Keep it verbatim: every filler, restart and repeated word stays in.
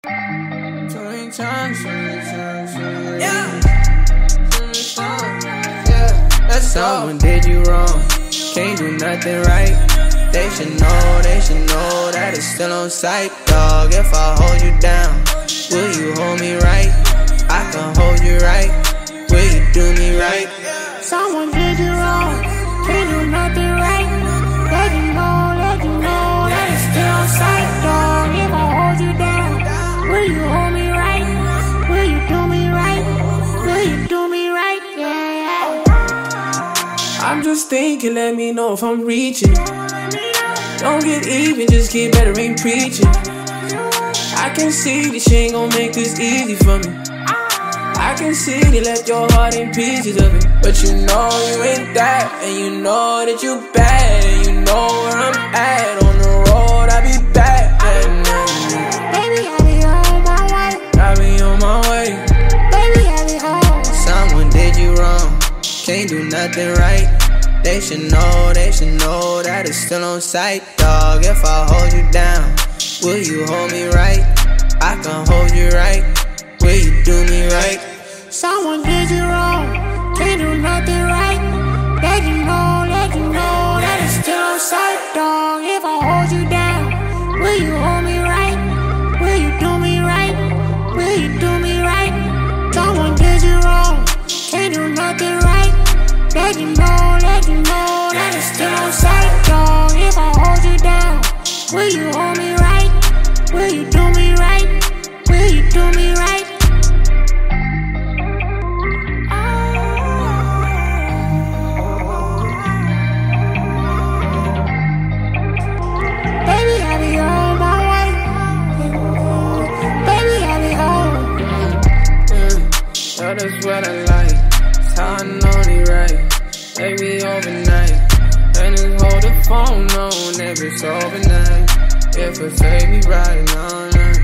Too many times, too many times, too many Yeah. times. Yeah, that's all. Someone did you wrong, can't do nothing right. They should know, they should know that it's still on sight, dog. If I hold you down, will you hold me right? I can hold you right. Will you do me right? Someone did you wrong, can't do nothing right. Let you know, let you know that it's still on sight, dog. If I hold you down, will you hold me right? Will you do me right? Will you do me right? Yeah, yeah. I'm just thinking, let me know if I'm reaching. Don't get even, just get better, ain't preaching. I can see that she ain't gon' make this easy for me. I can see they left your heart in pieces of it. But you know you ain't that, and you know that you bad, and you know where I'm at. On the road, I be back. Baby, I be on my way. I be on my way. Baby, I be home. Someone did you wrong, can't do nothing right. They should know, they should know that it's still on sight, dog. If I hold you down, will you hold me right? I can hold you right. Will you do me right? Someone did you wrong, can't do nothing right. Let you know, let you know that it's still on sight, dog. If I hold you down, will you hold me right? Will you do me right? Will you do me right? Someone did you wrong, can't do nothing right. Let you know, let you know that it's still on sight, dog. If I hold you down, will you hold me right? Will you do me right? Will you do me right? Baby, I be on my way. Baby, I be home. Mm, yeah, that's what I like. That's how I know they right. Baby, overnight. And just hold the phone on if it's overnight. If it say me right, no, no.